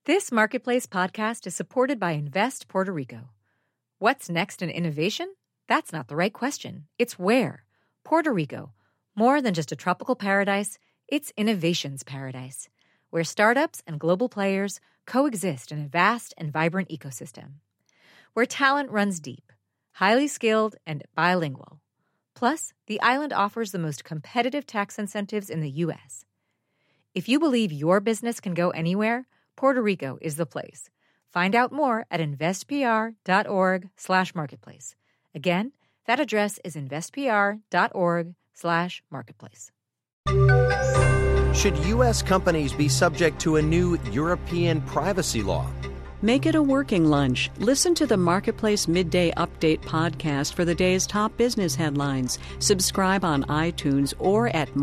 This Marketplace podcast is supported by Invest Puerto Rico. What's next in innovation? That's not the right question. It's where. Puerto Rico. More than just a tropical paradise, it's innovation's paradise, where startups and global players coexist in a vast and vibrant ecosystem. Where talent runs deep, highly skilled, and bilingual. Plus, the island offers the most competitive tax incentives in the U.S. If you believe your business can go anywhere, Puerto Rico is the place. Find out more at investpr.org/marketplace. Again, that address is investpr.org/marketplace. Should U.S. companies be subject to a new European privacy law? Make it a working lunch. Listen to the Marketplace Midday Update podcast for the day's top business headlines. Subscribe on iTunes or at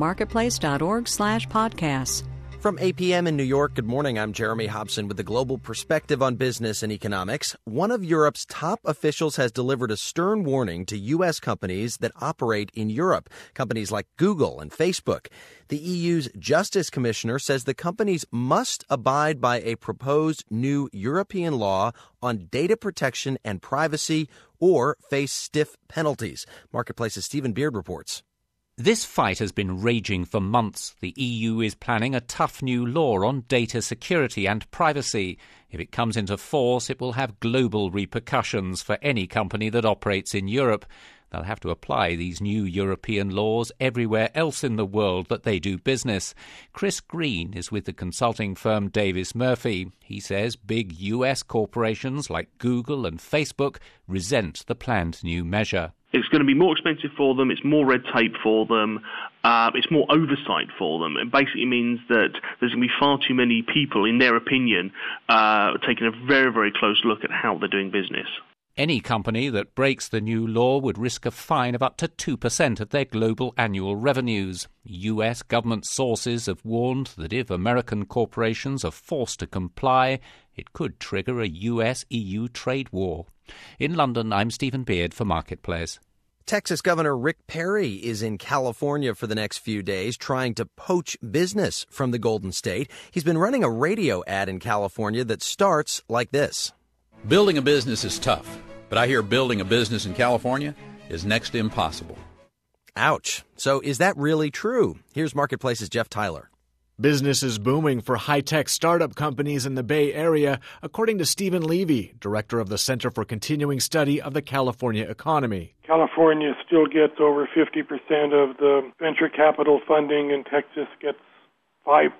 marketplace.org/podcasts. From APM in New York, good morning. I'm Jeremy Hobson with the global perspective on business and economics. One of Europe's top officials has delivered a stern warning to U.S. companies that operate in Europe, companies like Google and Facebook. The EU's Justice Commissioner says the companies must abide by a proposed new European law on data protection and privacy or face stiff penalties. Marketplace's Stephen Beard reports. This fight has been raging for months. The EU is planning a tough new law on data security and privacy. If it comes into force, it will have global repercussions for any company that operates in Europe. They'll have to apply these new European laws everywhere else in the world that they do business. Chris Green is with the consulting firm Davis Murphy. He says big US corporations like Google and Facebook resent the planned new measure. It's going to be more expensive for them, it's more red tape for them, it's more oversight for them. It basically means that there's going to be far too many people, in their opinion, taking a very, very close look at how they're doing business. Any company that breaks the new law would risk a fine of up to 2% of their global annual revenues. US government sources have warned that if American corporations are forced to comply, it could trigger a US-EU trade war. In London, I'm Stephen Beard for Marketplace. Texas Governor Rick Perry is in California for the next few days trying to poach business from the Golden State. He's been running a radio ad in California that starts like this. Building a business is tough, but I hear building a business in California is next to impossible. Ouch. So is that really true? Here's Marketplace's Jeff Tyler. Business is booming for high-tech startup companies in the Bay Area, according to Stephen Levy, director of the Center for Continuing Study of the California Economy. California still gets over 50% of the venture capital funding, and Texas gets 5%.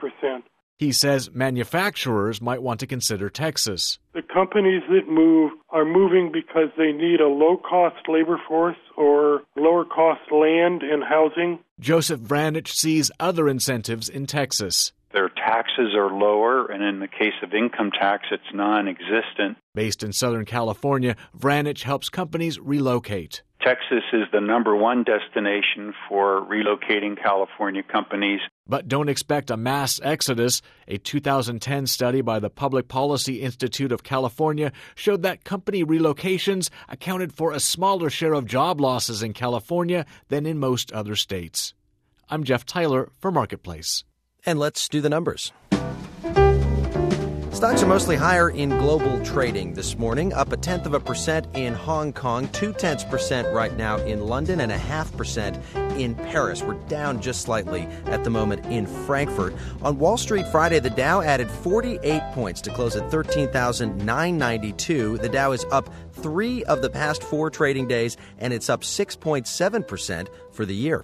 He says manufacturers might want to consider Texas. The companies that move are moving because they need a low-cost labor force or lower-cost land and housing. Joseph Vranich sees other incentives in Texas. Their taxes are lower, and in the case of income tax, it's non-existent. Based in Southern California, Vranich helps companies relocate. Texas is the number one destination for relocating California companies. But don't expect a mass exodus. A 2010 study by the Public Policy Institute of California showed that company relocations accounted for a smaller share of job losses in California than in most other states. I'm Jeff Tyler for Marketplace. And let's do the numbers. Stocks are mostly higher in global trading this morning, up 0.1% in Hong Kong, 0.2% right now in London, and 0.5% in Paris. We're down just slightly at the moment in Frankfurt. On Wall Street Friday, the Dow added 48 points to close at 13,992. The Dow is up 3 of the past 4 trading days, and it's up 6.7% for the year.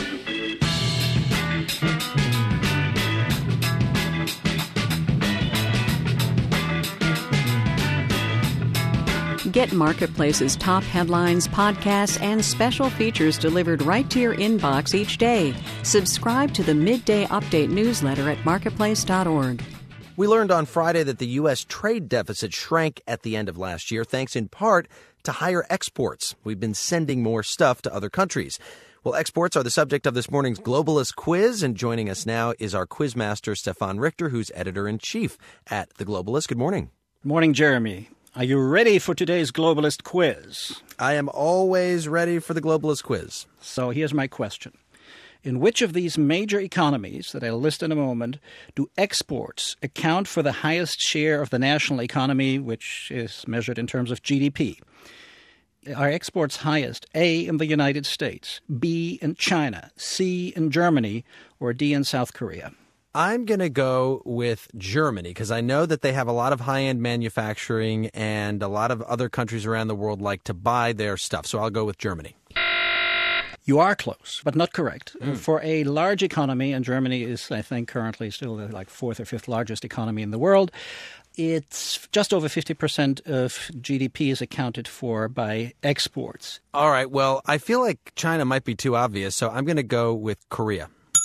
Get Marketplace's top headlines, podcasts, and special features delivered right to your inbox each day. Subscribe to the Midday Update newsletter at marketplace.org. We learned on Friday that the U.S. trade deficit shrank at the end of last year, thanks in part to higher exports. We've been sending more stuff to other countries. Well, exports are the subject of this morning's Globalist quiz, and joining us now is our quizmaster, Stefan Richter, who's editor-in-chief at The Globalist. Good morning. Good morning, Jeremy. Are you ready for today's Globalist quiz? I am always ready for the Globalist quiz. So here's my question. In which of these major economies that I'll list in a moment do exports account for the highest share of the national economy, which is measured in terms of GDP? Are exports highest A, in the United States, B, in China, C, in Germany, or D, in South Korea? I'm going to go with Germany because I know that they have a lot of high-end manufacturing and a lot of other countries around the world like to buy their stuff. So I'll go with Germany. You are close, but not correct. For a large economy, and Germany is, I think, currently still the fourth or fifth largest economy in the world, it's just over 50% of GDP is accounted for by exports. All right, well, I feel like China might be too obvious, so I'm going to go with Korea.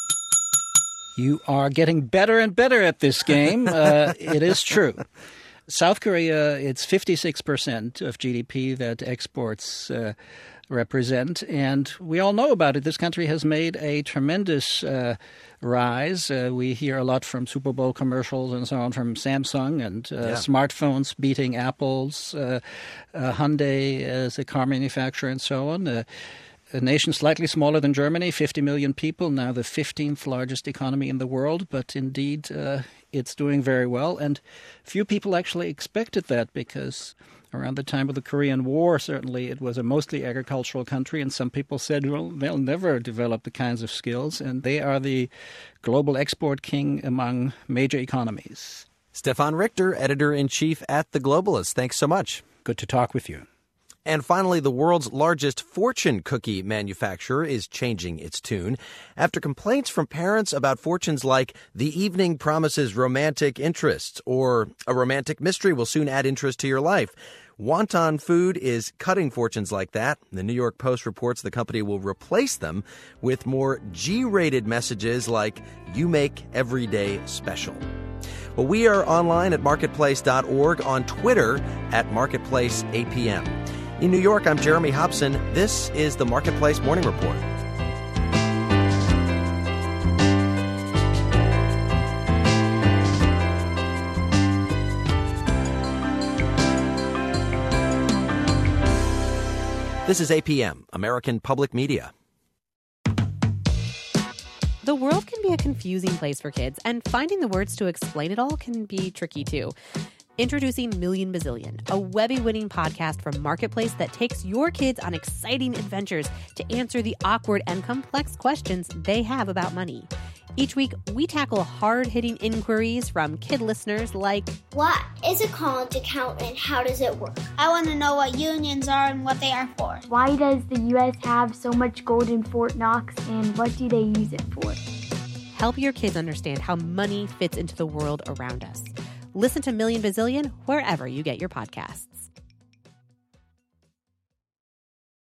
You are getting better and better at this game. It is true. South Korea, it's 56% of GDP that exports represent, and we all know about it. This country has made a tremendous rise. We hear a lot from Super Bowl commercials and so on from Samsung and smartphones beating Apple's, Hyundai as a car manufacturer and so on. A nation slightly smaller than Germany, 50 million people, now the 15th largest economy in the world, but indeed it's doing very well. And few people actually expected that because around the time of the Korean War, certainly it was a mostly agricultural country, and some people said, well, they'll never develop the kinds of skills, and they are the global export king among major economies. Stefan Richter, editor-in-chief at The Globalist. Thanks so much. Good to talk with you. And finally, the world's largest fortune cookie manufacturer is changing its tune. After complaints from parents about fortunes like the evening promises romantic interests or a romantic mystery will soon add interest to your life, Wonton Food is cutting fortunes like that. The New York Post reports the company will replace them with more G-rated messages like, you make every day special. Well, we are online at marketplace.org, on Twitter at MarketplaceAPM. In New York, I'm Jeremy Hobson. This is the Marketplace Morning Report. This is APM, American Public Media. The world can be a confusing place for kids, and finding the words to explain it all can be tricky too. Introducing Million Bazillion, a Webby-winning podcast from Marketplace that takes your kids on exciting adventures to answer the awkward and complex questions they have about money. Each week, we tackle hard-hitting inquiries from kid listeners like, what is a college account and how does it work? I want to know what unions are and what they are for. Why does the U.S. have so much gold in Fort Knox and what do they use it for? Help your kids understand how money fits into the world around us. Listen to Million Bazillion wherever you get your podcasts.